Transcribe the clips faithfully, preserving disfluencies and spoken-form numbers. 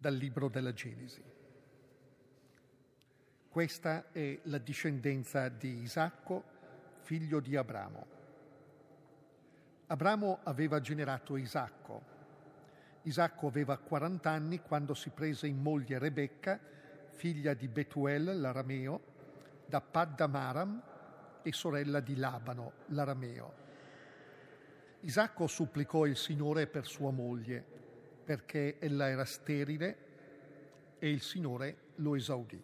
dal libro della Genesi. Questa è la discendenza di Isacco, figlio di Abramo. Abramo aveva generato Isacco. Isacco aveva quaranta anni quando si prese in moglie Rebecca, figlia di Betuel l'arameo, da Paddan Aram e sorella di Labano l'arameo. Isacco supplicò il Signore per sua moglie, perché ella era sterile, e il Signore lo esaudì.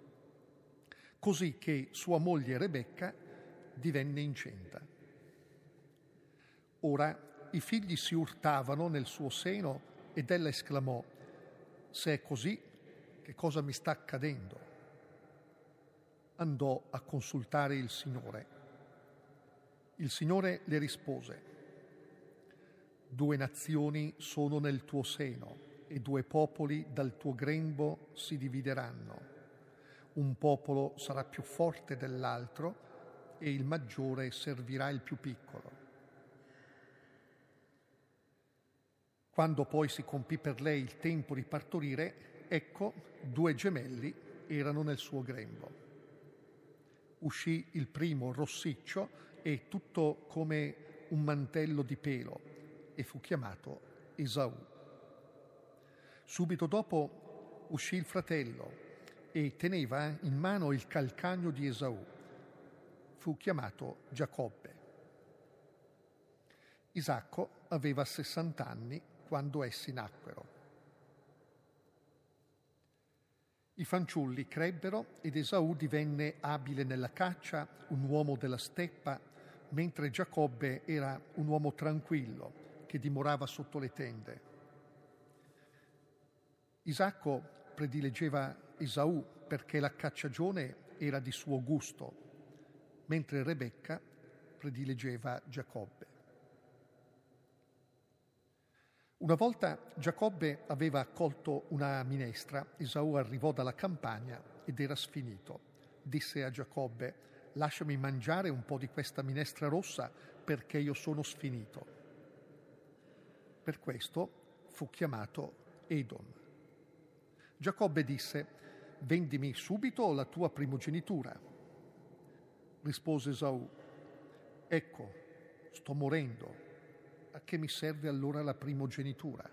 Così che sua moglie Rebecca divenne incinta. Ora i figli si urtavano nel suo seno ed ella esclamò: se è così, che cosa mi sta accadendo? Andò a consultare il Signore. Il Signore le rispose: due nazioni sono nel tuo seno e due popoli dal tuo grembo si divideranno. Un popolo sarà più forte dell'altro e il maggiore servirà il più piccolo. Quando poi si compì per lei il tempo di partorire, ecco, due gemelli erano nel suo grembo. Uscì il primo rossiccio e tutto come un mantello di pelo e fu chiamato Esaù. Subito dopo uscì il fratello e teneva in mano il calcagno di Esaù. Fu chiamato Giacobbe. Isacco aveva sessanta anni quando essi nacquero. I fanciulli crebbero ed Esaù divenne abile nella caccia, un uomo della steppa, mentre Giacobbe era un uomo tranquillo che dimorava sotto le tende. Isacco predileggeva Esaù perché la cacciagione era di suo gusto, mentre Rebecca predileggeva Giacobbe. Una volta Giacobbe aveva colto una minestra, Esaù arrivò dalla campagna ed era sfinito. Disse a Giacobbe: lasciami mangiare un po' di questa minestra rossa perché io sono sfinito. Per questo fu chiamato Edom. Giacobbe disse: vendimi subito la tua primogenitura. Rispose Esaù: ecco, sto morendo. A che mi serve allora la primogenitura?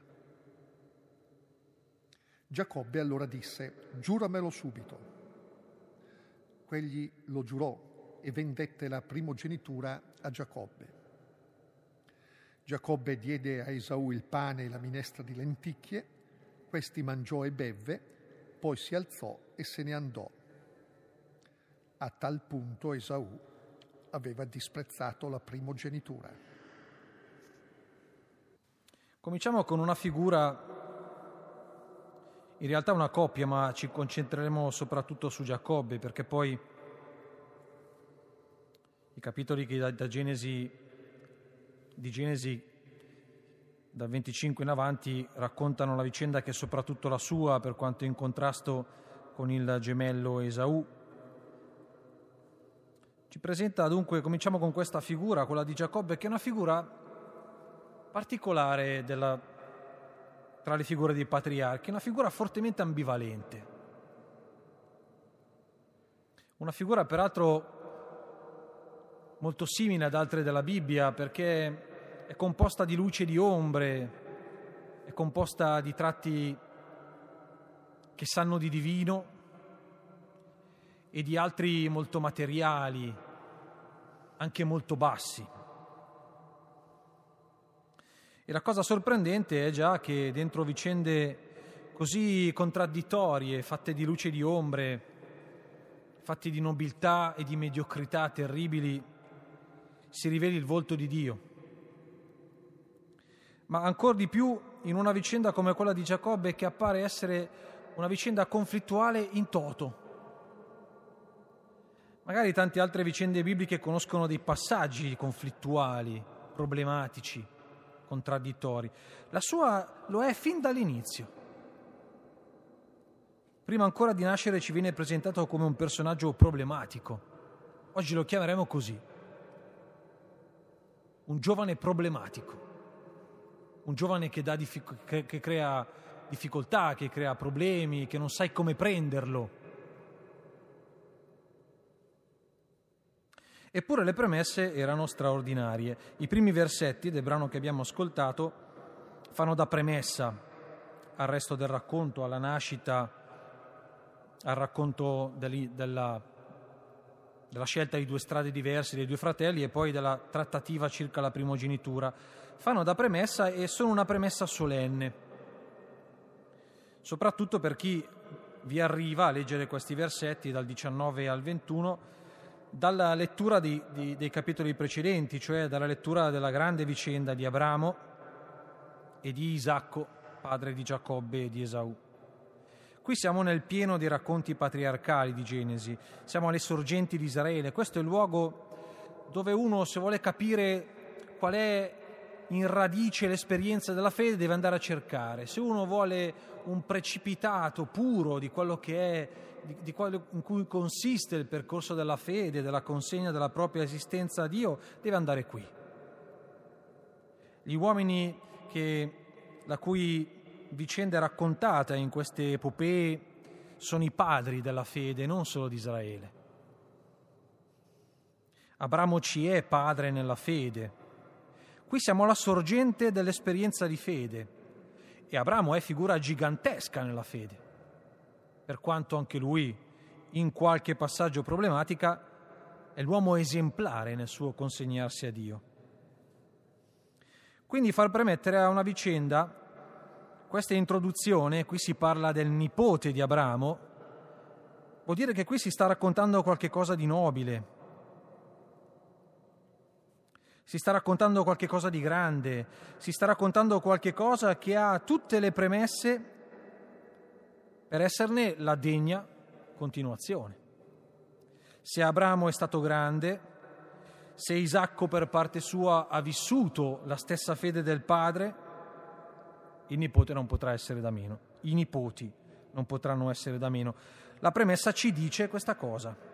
Giacobbe allora disse: giuramelo subito. Quegli lo giurò e vendette la primogenitura a Giacobbe. Giacobbe diede a Esaù il pane e la minestra di lenticchie, questi mangiò e bevve, poi si alzò e se ne andò. A tal punto Esaù aveva disprezzato la primogenitura. Cominciamo con una figura, in realtà una coppia, ma ci concentreremo soprattutto su Giacobbe, perché poi i capitoli che da, da Genesi, di Genesi da venticinque in avanti raccontano la vicenda che è soprattutto la sua, per quanto in contrasto con il gemello Esaù. Ci presenta dunque, cominciamo con questa figura, quella di Giacobbe, che è una figura particolare della, tra le figure dei patriarchi, una figura fortemente ambivalente. Una figura peraltro molto simile ad altre della Bibbia, perché è composta di luce e di ombre, è composta di tratti che sanno di divino e di altri molto materiali, anche molto bassi. E la cosa sorprendente è già che dentro vicende così contraddittorie, fatte di luce e di ombre, fatte di nobiltà e di mediocrità terribili, si riveli il volto di Dio. Ma ancor di più in una vicenda come quella di Giacobbe, che appare essere una vicenda conflittuale in toto. Magari tante altre vicende bibliche conoscono dei passaggi conflittuali, problematici, contraddittori. La sua lo è fin dall'inizio. Prima ancora di nascere ci viene presentato come un personaggio problematico. Oggi lo chiameremo così. Un giovane problematico. Un giovane che, dà diffic- che, che crea difficoltà, che crea problemi, che non sai come prenderlo. Eppure le premesse erano straordinarie. I primi versetti del brano che abbiamo ascoltato fanno da premessa al resto del racconto, alla nascita, al racconto della, della, della scelta di due strade diverse dei due fratelli e poi della trattativa circa la primogenitura. Fanno da premessa e sono una premessa solenne, soprattutto per chi vi arriva a leggere questi versetti dal diciannove al ventuno dalla lettura di, di, dei capitoli precedenti, cioè dalla lettura della grande vicenda di Abramo e di Isacco, padre di Giacobbe e di Esaù. Qui siamo nel pieno dei racconti patriarcali di Genesi, siamo alle sorgenti di Israele. Questo è il luogo dove uno, se vuole capire qual è in radice l'esperienza della fede, deve andare a cercare. Se uno vuole un precipitato puro di quello che è, di, di quello in cui consiste il percorso della fede, della consegna della propria esistenza a Dio, deve andare qui. Gli uomini che, la cui vicenda è raccontata in queste epopee sono i padri della fede, non solo di Israele. Abramo ci è padre nella fede. Qui siamo alla sorgente dell'esperienza di fede e Abramo è figura gigantesca nella fede, per quanto anche lui, in qualche passaggio problematica, è l'uomo esemplare nel suo consegnarsi a Dio. Quindi far premettere a una vicenda, questa introduzione, qui si parla del nipote di Abramo, vuol dire che qui si sta raccontando qualche cosa di nobile, si sta raccontando qualche cosa di grande, si sta raccontando qualche cosa che ha tutte le premesse per esserne la degna continuazione. Se Abramo è stato grande, se Isacco per parte sua ha vissuto la stessa fede del padre, il nipote non potrà essere da meno, i nipoti non potranno essere da meno. La premessa ci dice questa cosa.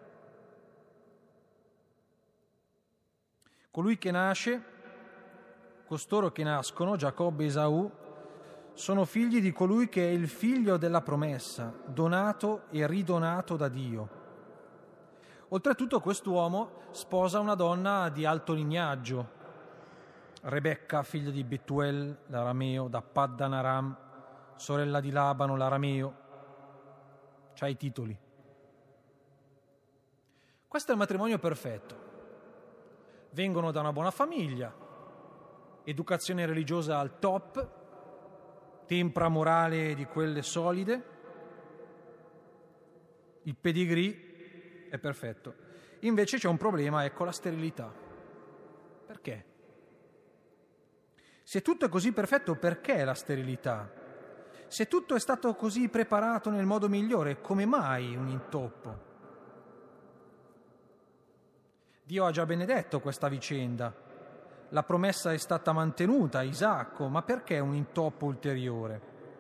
Colui che nasce, costoro che nascono, Giacobbe e Esaù, sono figli di colui che è il figlio della promessa, donato e ridonato da Dio. Oltretutto quest'uomo sposa una donna di alto lignaggio, Rebecca, figlia di Betuel, l'arameo, da Paddan Aram, sorella di Labano, l'arameo. C'ha i titoli. Questo è il matrimonio perfetto. Vengono da una buona famiglia, educazione religiosa al top, tempra morale di quelle solide, il pedigree è perfetto. Invece c'è un problema, ecco la sterilità. Perché? Se tutto è così perfetto, perché la sterilità? Se tutto è stato così preparato nel modo migliore, come mai un intoppo? Dio ha già benedetto questa vicenda. La promessa è stata mantenuta a Isacco, ma perché un intoppo ulteriore?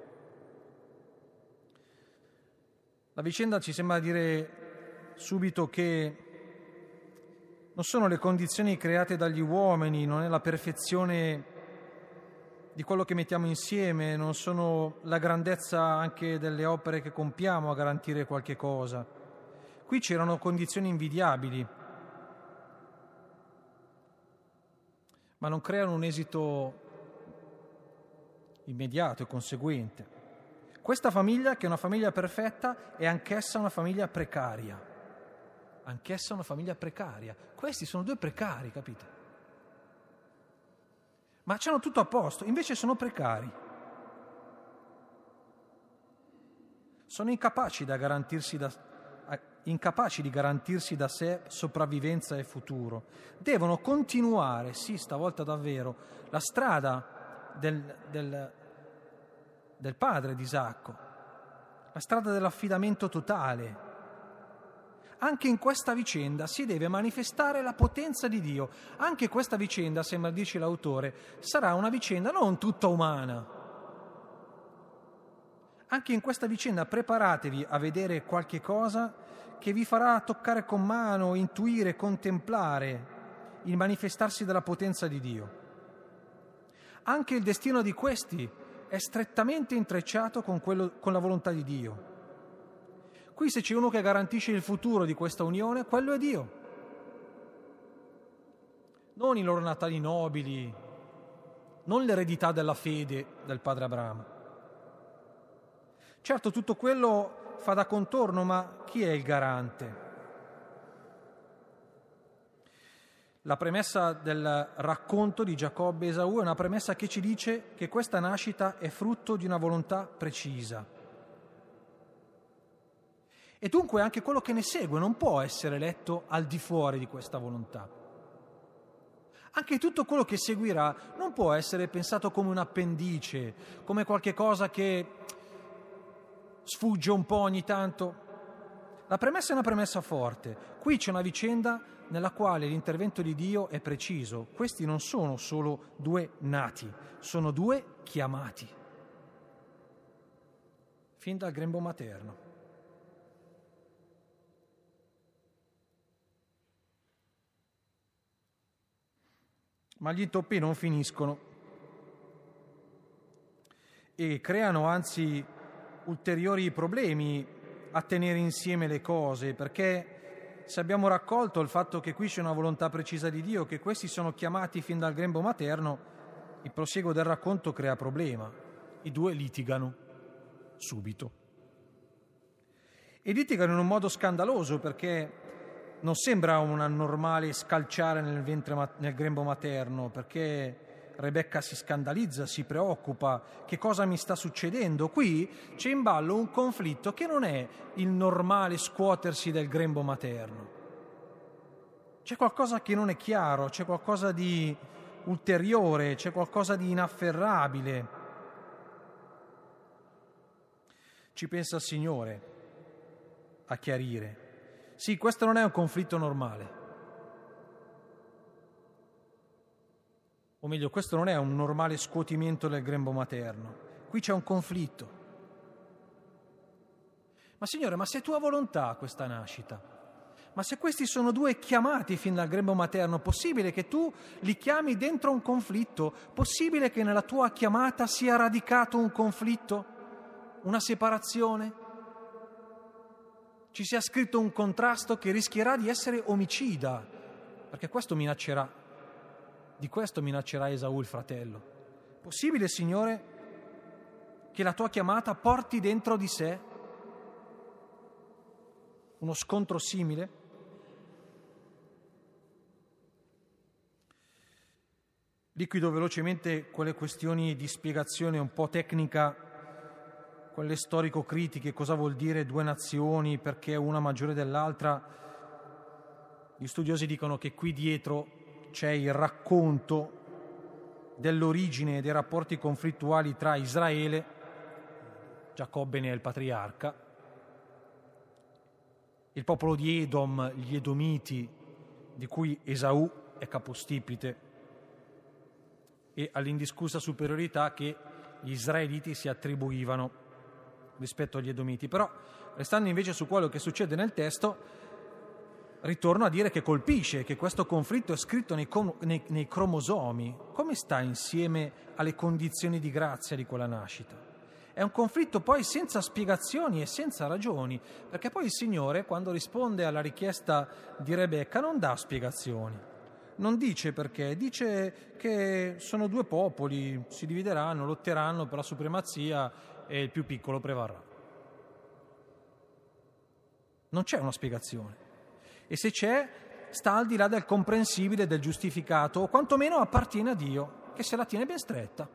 La vicenda ci sembra dire subito che non sono le condizioni create dagli uomini, non è la perfezione di quello che mettiamo insieme, non sono la grandezza anche delle opere che compiamo a garantire qualche cosa. Qui c'erano condizioni invidiabili, ma non creano un esito immediato e conseguente. Questa famiglia, che è una famiglia perfetta, è anch'essa una famiglia precaria. Anch'essa una famiglia precaria. Questi sono due precari, capite? Ma c'hanno tutto a posto, invece sono precari. Sono incapaci da garantirsi da, incapaci di garantirsi da sé sopravvivenza e futuro. Devono continuare, sì, stavolta davvero, la strada del, del, del padre di Isacco, la strada dell'affidamento totale. Anche in questa vicenda si deve manifestare la potenza di Dio. Anche questa vicenda, sembra dirci l'autore, sarà una vicenda non tutta umana. Anche in questa vicenda preparatevi a vedere qualche cosa che vi farà toccare con mano, intuire, contemplare il manifestarsi della potenza di Dio. Anche il destino di questi è strettamente intrecciato con, quello, con la volontà di Dio. Qui se c'è uno che garantisce il futuro di questa unione, quello è Dio. Non i loro natali nobili, non l'eredità della fede del padre Abramo. Certo, tutto quello fa da contorno, ma chi è il garante? La premessa del racconto di Giacobbe e Esaù è una premessa che ci dice che questa nascita è frutto di una volontà precisa. E dunque anche quello che ne segue non può essere letto al di fuori di questa volontà. Anche tutto quello che seguirà non può essere pensato come un appendice, come qualche cosa che sfugge un po' ogni tanto. La premessa è una premessa forte. Qui c'è una vicenda nella quale l'intervento di Dio è preciso. Questi non sono solo due nati, sono due chiamati. Fin dal grembo materno. Ma gli intoppi non finiscono e creano anzi ulteriori problemi a tenere insieme le cose, perché se abbiamo raccolto il fatto che qui c'è una volontà precisa di Dio, che questi sono chiamati fin dal grembo materno, il prosieguo del racconto crea problema. I due litigano subito. E litigano in un modo scandaloso, perché non sembra un normale scalciare nel ventre, nel grembo materno, perché Rebecca si scandalizza, si preoccupa. Che cosa mi sta succedendo? Qui c'è in ballo un conflitto che non è il normale scuotersi del grembo materno. C'è qualcosa che non è chiaro, c'è qualcosa di ulteriore, c'è qualcosa di inafferrabile. Ci pensa il Signore a chiarire. Sì, questo non è un conflitto normale. O meglio, questo non è un normale scuotimento del grembo materno. Qui c'è un conflitto. Ma Signore, ma se è tua volontà questa nascita? Ma se questi sono due chiamati fin dal grembo materno, possibile che tu li chiami dentro un conflitto? Possibile che nella tua chiamata sia radicato un conflitto? Una separazione? Ci sia scritto un contrasto che rischierà di essere omicida, perché questo minaccerà. Di questo minaccerà Esaù il fratello. Possibile, Signore, che la tua chiamata porti dentro di sé uno scontro simile? Liquido velocemente quelle questioni di spiegazione un po' tecnica, quelle storico-critiche, cosa vuol dire due nazioni, perché una maggiore dell'altra. Gli studiosi dicono che qui dietro c'è il racconto dell'origine dei rapporti conflittuali tra Israele, Giacobbe ne è il patriarca, il popolo di Edom, gli Edomiti, di cui Esaù è capostipite, e all'indiscussa superiorità che gli israeliti si attribuivano rispetto agli Edomiti. Però, restando invece su quello che succede nel testo, ritorno a dire che colpisce, che questo conflitto è scritto nei, com- nei, nei cromosomi. Come sta insieme alle condizioni di grazia di quella nascita? È un conflitto poi senza spiegazioni e senza ragioni, perché poi il Signore, quando risponde alla richiesta di Rebecca, non dà spiegazioni. Non dice perché, dice che sono due popoli, si divideranno, lotteranno per la supremazia e il più piccolo prevarrà. Non c'è una spiegazione. E se c'è, sta al di là del comprensibile, del giustificato, o quantomeno appartiene a Dio, che se la tiene ben stretta.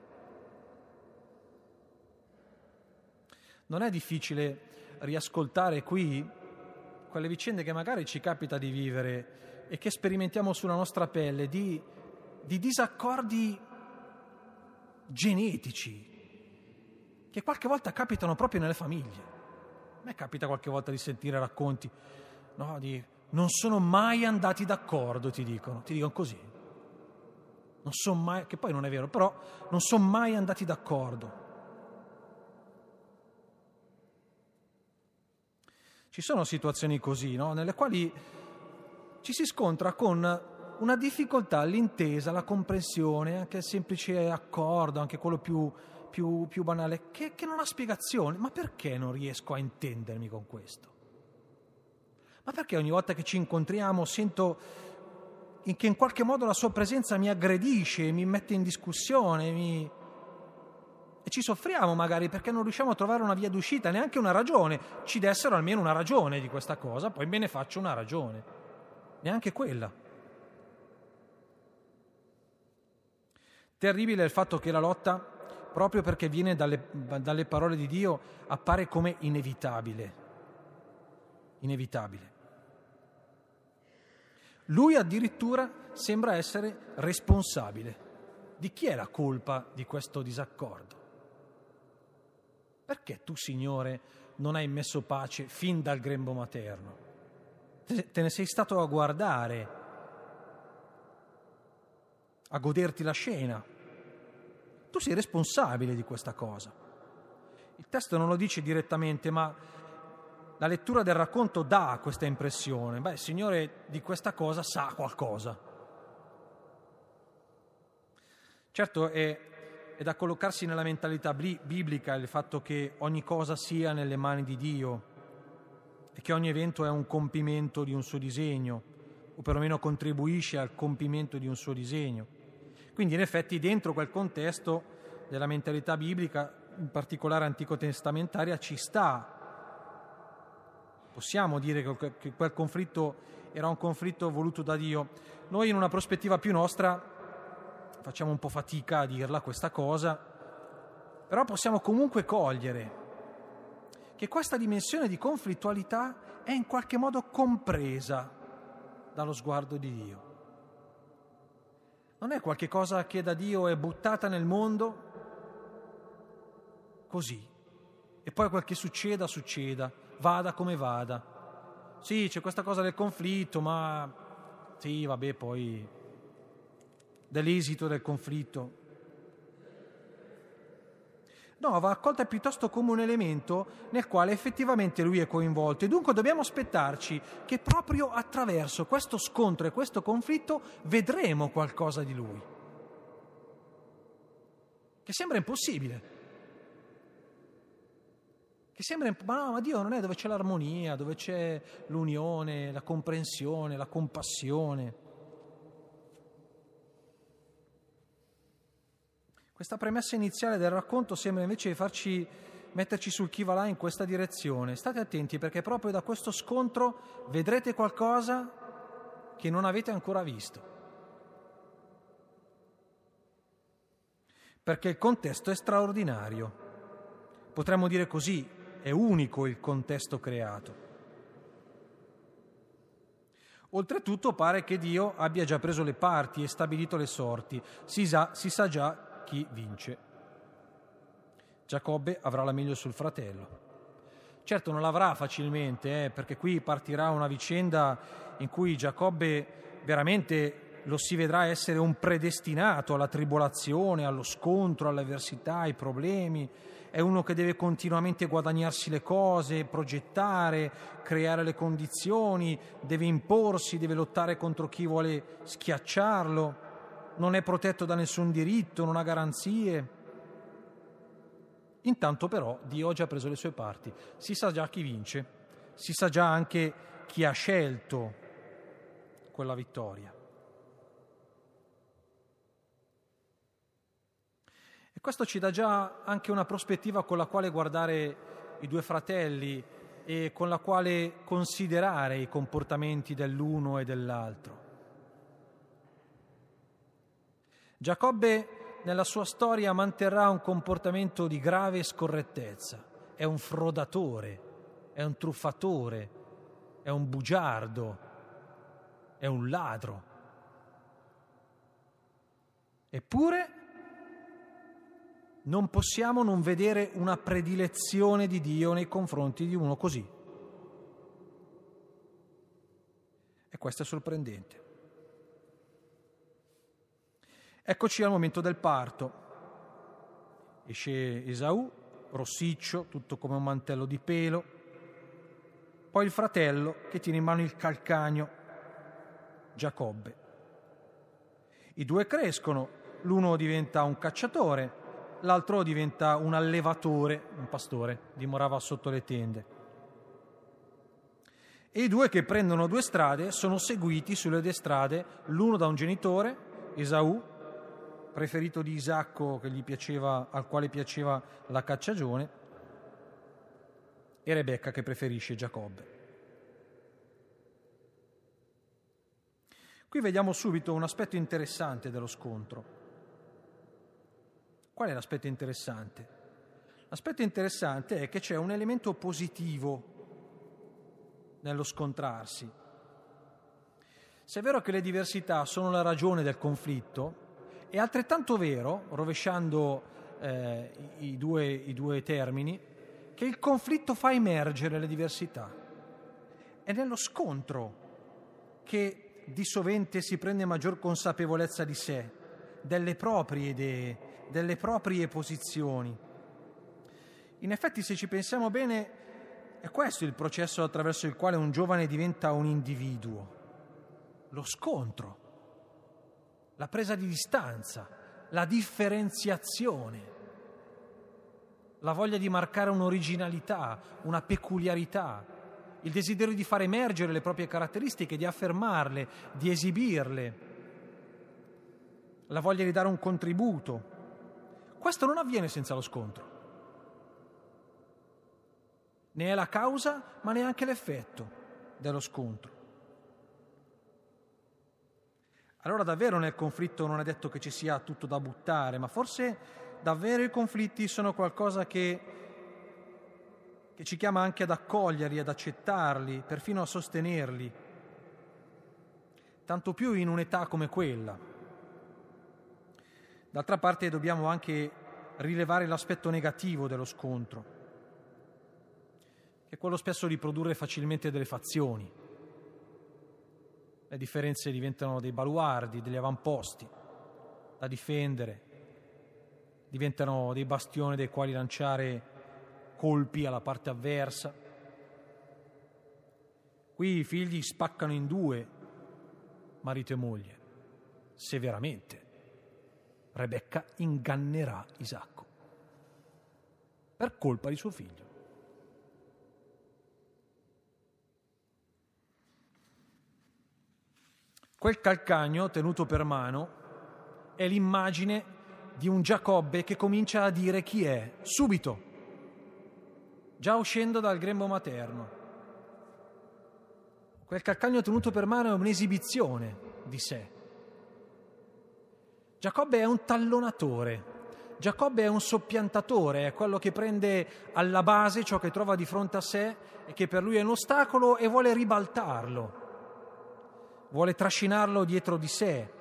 Non è difficile riascoltare qui quelle vicende che magari ci capita di vivere e che sperimentiamo sulla nostra pelle, di, di disaccordi genetici, che qualche volta capitano proprio nelle famiglie. A me capita qualche volta di sentire racconti, no, di... non sono mai andati d'accordo, ti dicono, ti dicono così. Non sono mai, che poi non è vero, però non sono mai andati d'accordo. Ci sono situazioni così, no? Nelle quali ci si scontra con una difficoltà all'intesa, alla comprensione, anche il semplice accordo, anche quello più, più, più banale, che, che non ha spiegazione. Ma perché non riesco a intendermi con questo? Ma perché ogni volta che ci incontriamo sento che in qualche modo la sua presenza mi aggredisce, mi mette in discussione, mi... e ci soffriamo magari perché non riusciamo a trovare una via d'uscita, neanche una ragione. Ci dessero almeno una ragione di questa cosa, poi me ne faccio una ragione. Neanche quella. Terribile è il fatto che la lotta, proprio perché viene dalle, dalle parole di Dio, appare come inevitabile. Inevitabile. Lui addirittura sembra essere responsabile. Di chi è la colpa di questo disaccordo? Perché tu, Signore, non hai messo pace fin dal grembo materno? Te ne sei stato a guardare, a goderti la scena. Tu sei responsabile di questa cosa. Il testo non lo dice direttamente, ma la lettura del racconto dà questa impressione. Beh, il Signore di questa cosa sa qualcosa. Certo, è, è da collocarsi nella mentalità biblica il fatto che ogni cosa sia nelle mani di Dio e che ogni evento è un compimento di un suo disegno, o perlomeno contribuisce al compimento di un suo disegno. Quindi, in effetti, dentro quel contesto della mentalità biblica, in particolare antico-testamentaria, ci sta. Possiamo dire che quel conflitto era un conflitto voluto da Dio. Noi, in una prospettiva più nostra, facciamo un po' fatica a dirla questa cosa, però possiamo comunque cogliere che questa dimensione di conflittualità è in qualche modo compresa dallo sguardo di Dio. Non è qualche cosa che da Dio è buttata nel mondo così, e poi quel che succeda, succeda, vada come vada. Sì, c'è questa cosa del conflitto, ma sì, vabbè, poi dell'esito del conflitto. No, va accolta piuttosto come un elemento nel quale effettivamente lui è coinvolto, e dunque dobbiamo aspettarci che proprio attraverso questo scontro e questo conflitto vedremo qualcosa di lui, che sembra impossibile. Che sembra, ma no, ma Dio non è dove c'è l'armonia, dove c'è l'unione, la comprensione, la compassione. Questa premessa iniziale del racconto sembra invece farci metterci sul chi va là in questa direzione. State attenti, perché proprio da questo scontro vedrete qualcosa che non avete ancora visto. Perché il contesto è straordinario. Potremmo dire così, è unico il contesto creato. Oltretutto pare che Dio abbia già preso le parti e stabilito le sorti. Si sa, si sa già chi vince. Giacobbe avrà la meglio sul fratello. Certo non l'avrà facilmente, eh, perché qui partirà una vicenda in cui Giacobbe veramente lo si vedrà essere un predestinato alla tribolazione, allo scontro, all'avversità, ai problemi. È uno che deve continuamente guadagnarsi le cose, progettare, creare le condizioni, deve imporsi, deve lottare contro chi vuole schiacciarlo, non è protetto da nessun diritto, non ha garanzie. Intanto però Dio ha già preso le sue parti, si sa già chi vince, si sa già anche chi ha scelto quella vittoria. E questo ci dà già anche una prospettiva con la quale guardare i due fratelli e con la quale considerare i comportamenti dell'uno e dell'altro. Giacobbe nella sua storia manterrà un comportamento di grave scorrettezza. È un frodatore, è un truffatore, è un bugiardo, è un ladro. Eppure non possiamo non vedere una predilezione di Dio nei confronti di uno così. E questo è sorprendente. Eccoci al momento del parto. Esce Esaù, rossiccio, tutto come un mantello di pelo. Poi il fratello che tiene in mano il calcagno, Giacobbe. I due crescono, l'uno diventa un cacciatore, l'altro diventa un allevatore, un pastore, dimorava sotto le tende. E i due che prendono due strade sono seguiti sulle due strade, l'uno da un genitore, Esaù, preferito di Isacco, che gli piaceva, al quale piaceva la cacciagione, e Rebecca che preferisce Giacobbe. Qui vediamo subito un aspetto interessante dello scontro. Qual è l'aspetto interessante? L'aspetto interessante è che c'è un elemento positivo nello scontrarsi. Se è vero che le diversità sono la ragione del conflitto, è altrettanto vero, rovesciando eh, i, due, i due termini, che il conflitto fa emergere le diversità. È nello scontro che di sovente si prende maggior consapevolezza di sé, delle proprie idee, delle proprie posizioni. In effetti, se ci pensiamo bene, è questo il processo attraverso il quale un giovane diventa un individuo. Lo scontro, la presa di distanza, la differenziazione, la voglia di marcare un'originalità, una peculiarità, il desiderio di far emergere le proprie caratteristiche, di affermarle, di esibirle, la voglia di dare un contributo. Questo non avviene senza lo scontro. Ne è la causa, ma neanche l'effetto dello scontro. Allora davvero nel conflitto non è detto che ci sia tutto da buttare, ma forse davvero i conflitti sono qualcosa che che ci chiama anche ad accoglierli, ad accettarli, perfino a sostenerli, tanto più in un'età come quella. D'altra parte dobbiamo anche rilevare l'aspetto negativo dello scontro, che è quello spesso di produrre facilmente delle fazioni. Le differenze diventano dei baluardi, degli avamposti da difendere, diventano dei bastioni dai quali lanciare colpi alla parte avversa. Qui i figli spaccano in due, marito e moglie. Severamente. Rebecca ingannerà Isacco per colpa di suo figlio. Quel calcagno tenuto per mano è l'immagine di un Giacobbe che comincia a dire chi è, subito, già uscendo dal grembo materno. Quel calcagno tenuto per mano è un'esibizione di sé. Giacobbe è un tallonatore, Giacobbe è un soppiantatore, è quello che prende alla base ciò che trova di fronte a sé e che per lui è un ostacolo e vuole ribaltarlo, vuole trascinarlo dietro di sé.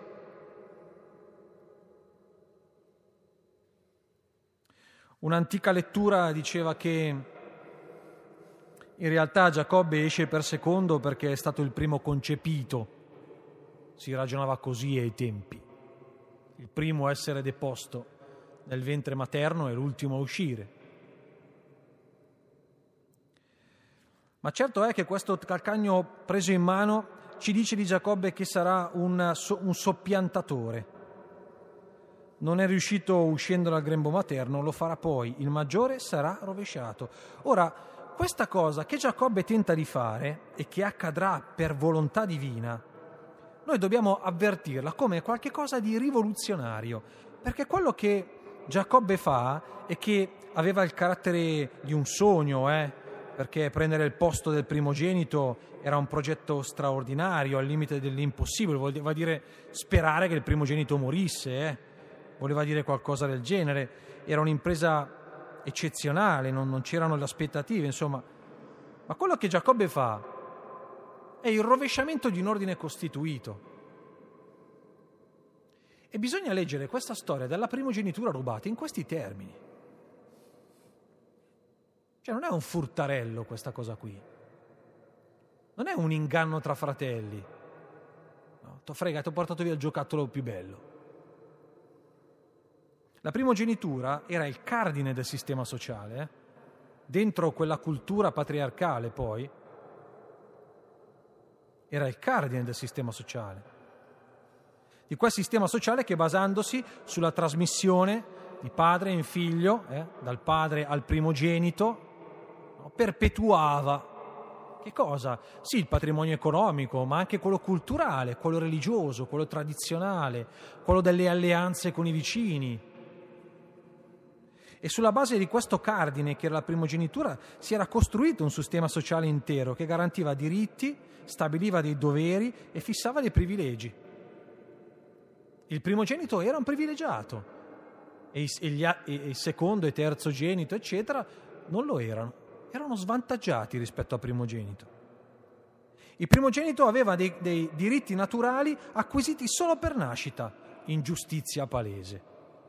Un'antica lettura diceva che in realtà Giacobbe esce per secondo perché è stato il primo concepito. Si ragionava così ai tempi. Il primo a essere deposto nel ventre materno e l'ultimo a uscire. Ma certo è che questo calcagno preso in mano ci dice di Giacobbe che sarà un, un soppiantatore. Non è riuscito uscendo dal grembo materno, lo farà poi. Il maggiore sarà rovesciato. Ora, questa cosa che Giacobbe tenta di fare e che accadrà per volontà divina, noi dobbiamo avvertirla come qualche cosa di rivoluzionario, perché quello che Giacobbe fa e che aveva il carattere di un sogno, eh, perché prendere il posto del primogenito era un progetto straordinario, al limite dell'impossibile, voleva dire sperare che il primogenito morisse, eh, voleva dire qualcosa del genere, era un'impresa eccezionale, non, non c'erano le aspettative, insomma. Ma quello che Giacobbe fa è il rovesciamento di un ordine costituito. E bisogna leggere questa storia della primogenitura rubata in questi termini. Cioè non è un furtarello questa cosa qui. Non è un inganno tra fratelli. No, t'ho frega, ti ho portato via il giocattolo più bello. La primogenitura era il cardine del sistema sociale, eh? Dentro quella cultura patriarcale poi era il cardine del sistema sociale, di quel sistema sociale che basandosi sulla trasmissione di padre in figlio, eh, dal padre al primogenito, no, perpetuava che cosa? Sì, il patrimonio economico, ma anche quello culturale, quello religioso, quello tradizionale, quello delle alleanze con i vicini. E sulla base di questo cardine, che era la primogenitura, si era costruito un sistema sociale intero che garantiva diritti, stabiliva dei doveri e fissava dei privilegi. Il primogenito era un privilegiato e il secondo e terzogenito, eccetera, non lo erano. Erano svantaggiati rispetto al primogenito. Il primogenito aveva dei, dei diritti naturali acquisiti solo per nascita, ingiustizia palese.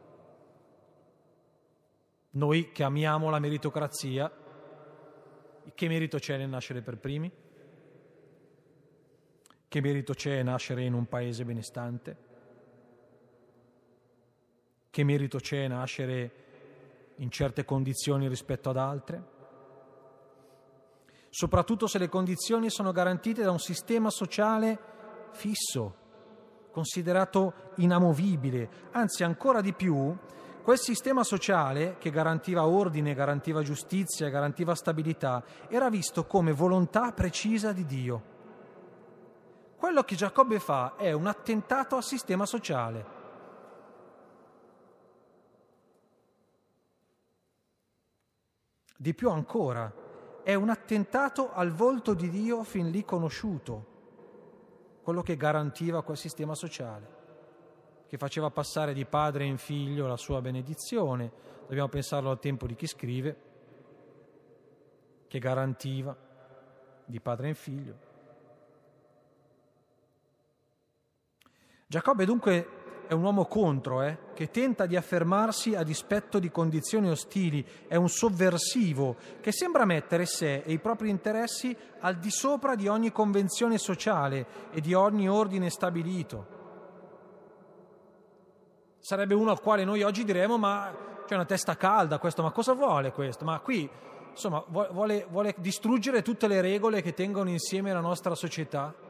Noi che amiamo la meritocrazia, che merito c'è nel nascere per primi? Che merito c'è nascere in un paese benestante? Che merito c'è nascere in certe condizioni rispetto ad altre? Soprattutto se le condizioni sono garantite da un sistema sociale fisso, considerato inamovibile, anzi ancora di più, quel sistema sociale che garantiva ordine, garantiva giustizia, garantiva stabilità, era visto come volontà precisa di Dio. Quello che Giacobbe fa è un attentato al sistema sociale. Di più ancora, è un attentato al volto di Dio fin lì conosciuto, quello che garantiva quel sistema sociale, che faceva passare di padre in figlio la sua benedizione. Dobbiamo pensarlo al tempo di chi scrive, che garantiva di padre in figlio. Giacobbe dunque è un uomo contro, eh, che tenta di affermarsi a dispetto di condizioni ostili, è un sovversivo che sembra mettere sé e i propri interessi al di sopra di ogni convenzione sociale e di ogni ordine stabilito. Sarebbe uno al quale noi oggi diremo: ma c'è una testa calda questo, ma cosa vuole questo? Ma qui, insomma, vuole, vuole distruggere tutte le regole che tengono insieme la nostra società.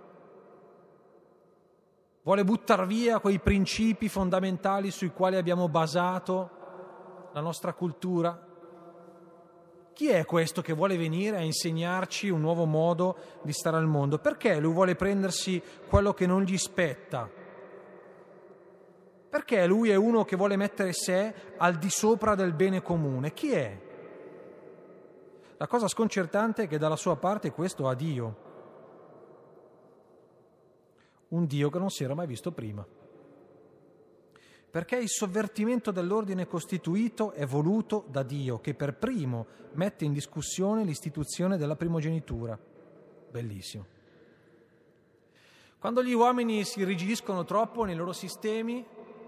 Vuole buttar via quei principi fondamentali sui quali abbiamo basato la nostra cultura. Chi è questo che vuole venire a insegnarci un nuovo modo di stare al mondo? Perché lui vuole prendersi quello che non gli spetta? Perché lui è uno che vuole mettere sé al di sopra del bene comune? Chi è? La cosa sconcertante è che dalla sua parte questo ha Dio. Un Dio che non si era mai visto prima. Perché il sovvertimento dell'ordine costituito è voluto da Dio, che per primo mette in discussione l'istituzione della primogenitura. Bellissimo. Quando gli uomini si irrigidiscono troppo nei loro sistemi,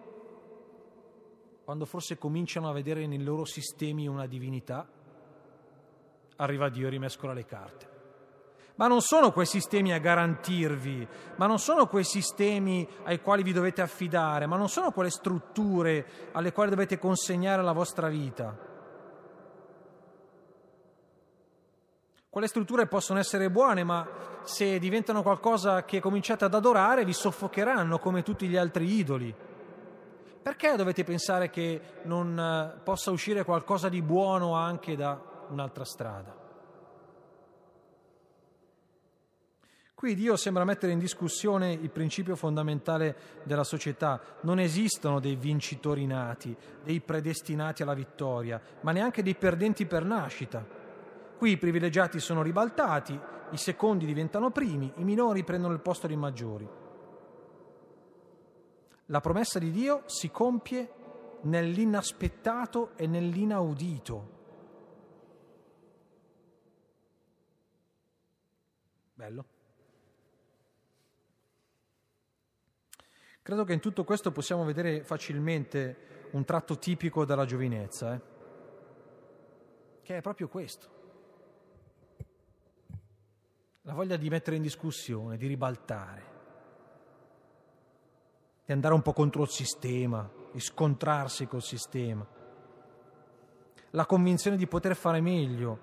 quando forse cominciano a vedere nei loro sistemi una divinità, arriva Dio e rimescola le carte. Ma non sono quei sistemi a garantirvi, ma non sono quei sistemi ai quali vi dovete affidare, ma non sono quelle strutture alle quali dovete consegnare la vostra vita. Quelle strutture possono essere buone, ma se diventano qualcosa che cominciate ad adorare, vi soffocheranno come tutti gli altri idoli. Perché dovete pensare che non possa uscire qualcosa di buono anche da un'altra strada? Qui Dio sembra mettere in discussione il principio fondamentale della società. Non esistono dei vincitori nati, dei predestinati alla vittoria, ma neanche dei perdenti per nascita. Qui i privilegiati sono ribaltati, i secondi diventano primi, i minori prendono il posto dei maggiori. La promessa di Dio si compie nell'inaspettato e nell'inaudito. Bello. Credo che in tutto questo possiamo vedere facilmente un tratto tipico della giovinezza, eh? Che è proprio questo. La voglia di mettere in discussione, di ribaltare, di andare un po' contro il sistema, di scontrarsi col sistema. La convinzione di poter fare meglio.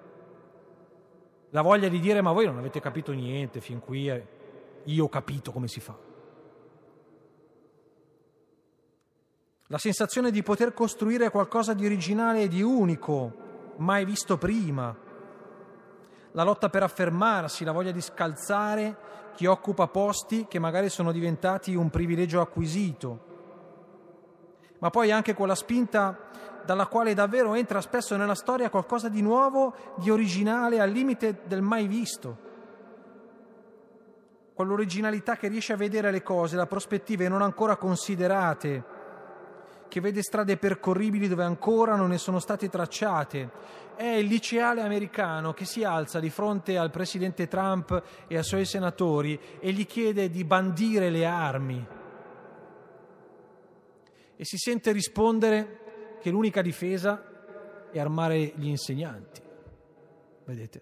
La voglia di dire: ma voi non avete capito niente fin qui, eh. Io ho capito come si fa. la sensazione di poter costruire qualcosa di originale e di unico, mai visto prima, la lotta per affermarsi, la voglia di scalzare chi occupa posti che magari sono diventati un privilegio acquisito, ma poi anche quella spinta dalla quale davvero entra spesso nella storia qualcosa di nuovo, di originale, al limite del mai visto. Quell'originalità che riesce a vedere le cose da prospettive non ancora considerate, che vede strade percorribili dove ancora non ne sono state tracciate. È il liceale americano che si alza di fronte al presidente Trump e ai suoi senatori e gli chiede di bandire le armi. E si sente rispondere che l'unica difesa è armare gli insegnanti. Vedete?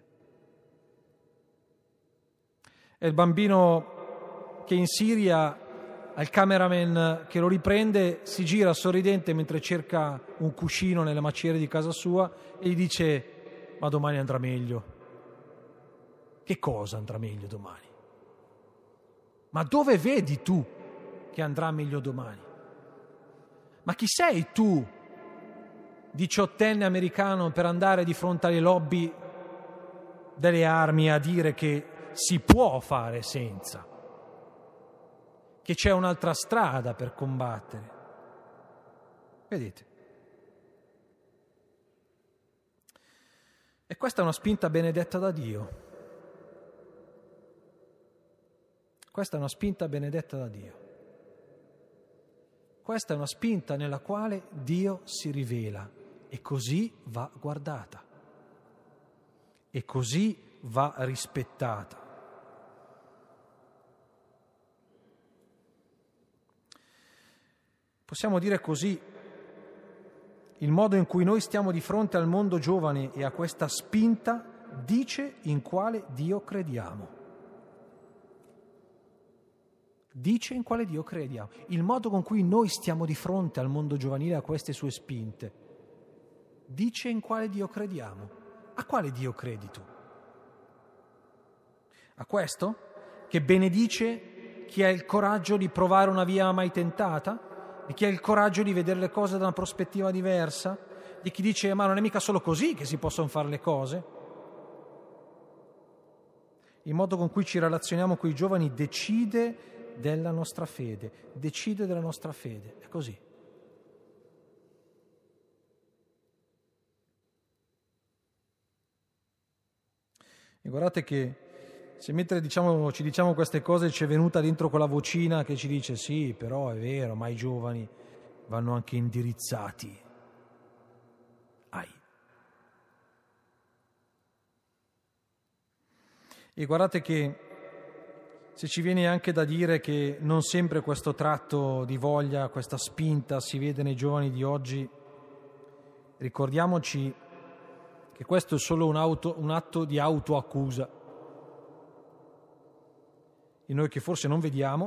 È il bambino che in Siria, al cameraman che lo riprende, si gira sorridente mentre cerca un cuscino nelle macerie di casa sua e gli dice: ma domani andrà meglio. Che cosa andrà meglio domani? Ma dove vedi tu che andrà meglio domani? Ma chi sei tu, diciottenne americano, per andare di fronte alle lobby delle armi a dire che si può fare senza, che c'è un'altra strada per combattere? Vedete? E questa è una spinta benedetta da Dio. Questa è una spinta benedetta da Dio. Questa è una spinta nella quale Dio si rivela e così va guardata e così va rispettata. Possiamo dire così: il modo in cui noi stiamo di fronte al mondo giovane e a questa spinta dice in quale Dio crediamo. Dice in quale Dio crediamo. Il modo con cui noi stiamo di fronte al mondo giovanile, a queste sue spinte, dice in quale Dio crediamo. A quale Dio credi tu? A questo? Che benedice chi ha il coraggio di provare una via mai tentata? Di chi ha il coraggio di vedere le cose da una prospettiva diversa? Di chi dice: ma non è mica solo così che si possono fare le cose? Il modo con cui ci relazioniamo con i giovani decide della nostra fede, decide della nostra fede, è così. E guardate che se mentre diciamo, ci diciamo queste cose ci è venuta dentro quella vocina che ci dice: sì, però è vero, ma i giovani vanno anche indirizzati. Ai. E guardate che se ci viene anche da dire che non sempre questo tratto di voglia, questa spinta si vede nei giovani di oggi, ricordiamoci che questo è solo un, auto, un atto di autoaccusa in noi che forse non vediamo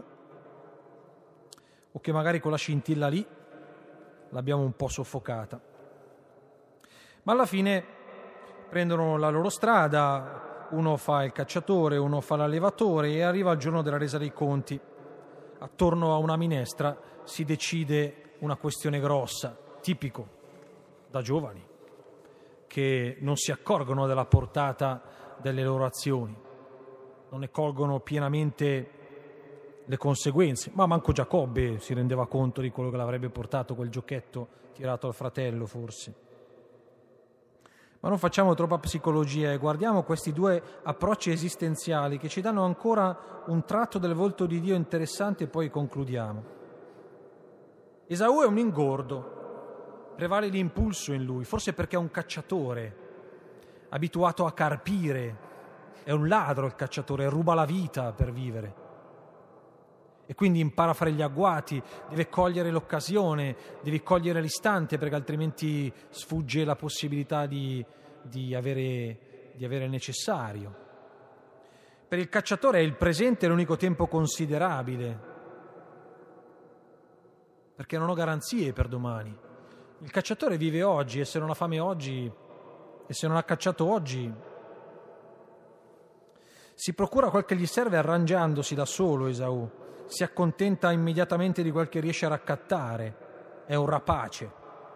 o che magari con la scintilla lì l'abbiamo un po' soffocata. Ma alla fine prendono la loro strada. Uno fa il cacciatore, uno fa l'allevatore e arriva il giorno della resa dei conti. Attorno a una minestra si decide una questione grossa, tipico da giovani, che non si accorgono della portata delle loro azioni, non ne colgono pienamente le conseguenze, ma manco Giacobbe si rendeva conto di quello che l'avrebbe portato quel giochetto tirato al fratello, forse. Ma non facciamo troppa psicologia e guardiamo questi due approcci esistenziali che ci danno ancora un tratto del volto di Dio interessante e poi concludiamo. Esaù è un ingordo, prevale l'impulso in lui, forse perché è un cacciatore, abituato a carpire, è un ladro il cacciatore, ruba la vita per vivere. E quindi impara a fare gli agguati, deve cogliere l'occasione, deve cogliere l'istante perché altrimenti sfugge la possibilità di, di, avere, di avere il necessario. Per il cacciatore il presente è l'unico tempo considerabile, perché non ho garanzie per domani. Il cacciatore vive oggi e se non ha fame oggi e se non ha cacciato oggi si procura quel che gli serve arrangiandosi da solo. Esaù si accontenta immediatamente di quel che riesce a raccattare. è un rapace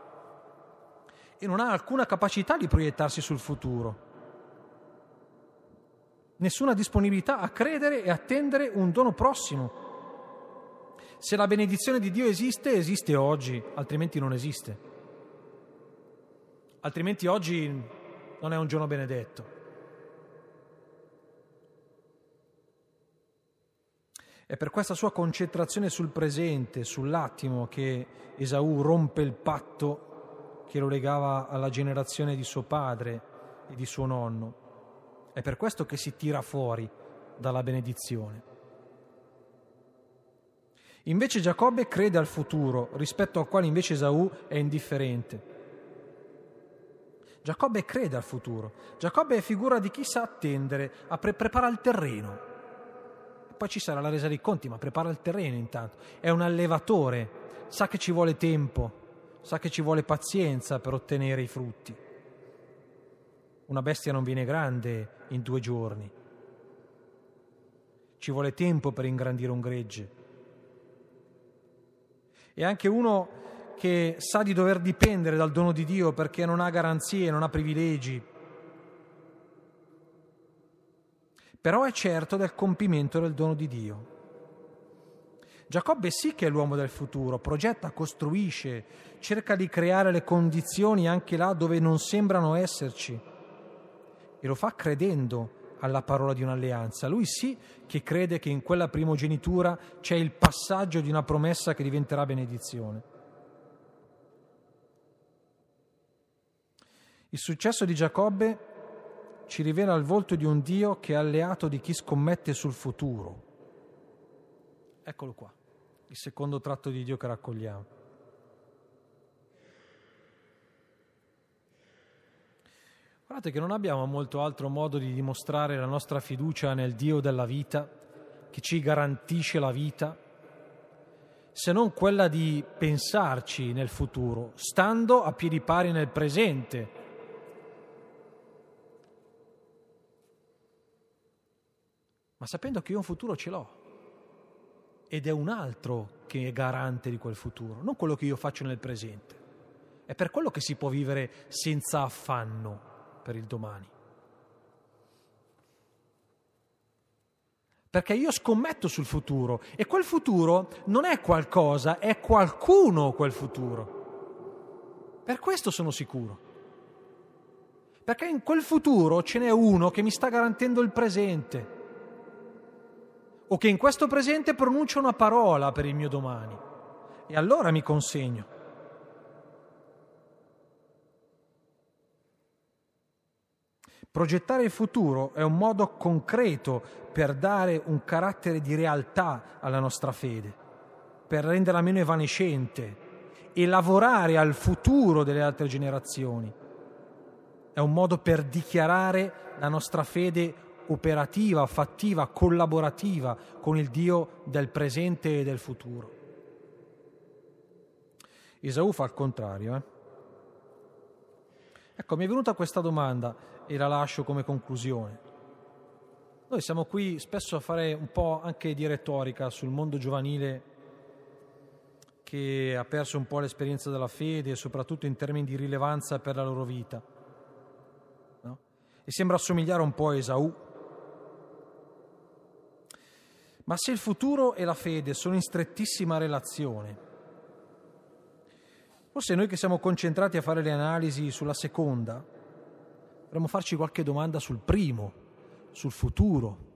e non ha alcuna capacità di proiettarsi sul futuro, nessuna disponibilità a credere e attendere un dono prossimo. Se la benedizione di Dio esiste, esiste oggi, altrimenti non esiste. Altrimenti oggi non è un giorno benedetto. È per questa sua concentrazione sul presente, sull'attimo, che Esaù rompe il patto che lo legava alla generazione di suo padre e di suo nonno. È per questo che si tira fuori dalla benedizione. Invece Giacobbe crede al futuro, rispetto al quale invece Esaù è indifferente. Giacobbe crede al futuro. Giacobbe è figura di chi sa attendere, a pre- prepara il terreno. Poi ci sarà la resa dei conti, ma prepara il terreno intanto. È un allevatore, sa che ci vuole tempo, sa che ci vuole pazienza per ottenere i frutti. Una bestia non viene grande in due giorni. Ci vuole tempo per ingrandire un gregge. È anche uno che sa di dover dipendere dal dono di Dio perché non ha garanzie, non ha privilegi. Però è certo del compimento del dono di Dio. Giacobbe sì che è l'uomo del futuro, progetta, costruisce, cerca di creare le condizioni anche là dove non sembrano esserci. E lo fa credendo alla parola di un'alleanza. Lui sì che crede che in quella primogenitura c'è il passaggio di una promessa che diventerà benedizione. Il successo di Giacobbe ci rivela il volto di un Dio che è alleato di chi scommette sul futuro. Eccolo qua, il secondo tratto di Dio che raccogliamo. Guardate che non abbiamo molto altro modo di dimostrare la nostra fiducia nel Dio della vita, che ci garantisce la vita, se non quella di pensarci nel futuro, stando a piedi pari nel presente. Ma sapendo che io un futuro ce l'ho, ed è un altro che è garante di quel futuro, non quello che io faccio nel presente. È per quello che si può vivere senza affanno per il domani. Perché io scommetto sul futuro e quel futuro non è qualcosa, è qualcuno quel futuro. Per questo sono sicuro. Perché in quel futuro ce n'è uno che mi sta garantendo il presente o che in questo presente pronuncia una parola per il mio domani e allora mi consegno. Progettare il futuro è un modo concreto per dare un carattere di realtà alla nostra fede, per renderla meno evanescente e lavorare al futuro delle altre generazioni. È un modo per dichiarare la nostra fede operativa, fattiva, collaborativa con il Dio del presente e del futuro. Esaù fa il contrario. Eh? Ecco, mi è venuta questa domanda e la lascio come conclusione. Noi siamo qui spesso a fare un po' anche di retorica sul mondo giovanile che ha perso un po' l'esperienza della fede, soprattutto in termini di rilevanza per la loro vita, no? E sembra assomigliare un po' a Esaù. Ma se il futuro e la fede sono in strettissima relazione, forse noi che siamo concentrati a fare le analisi sulla seconda, dovremmo farci qualche domanda sul primo, sul futuro.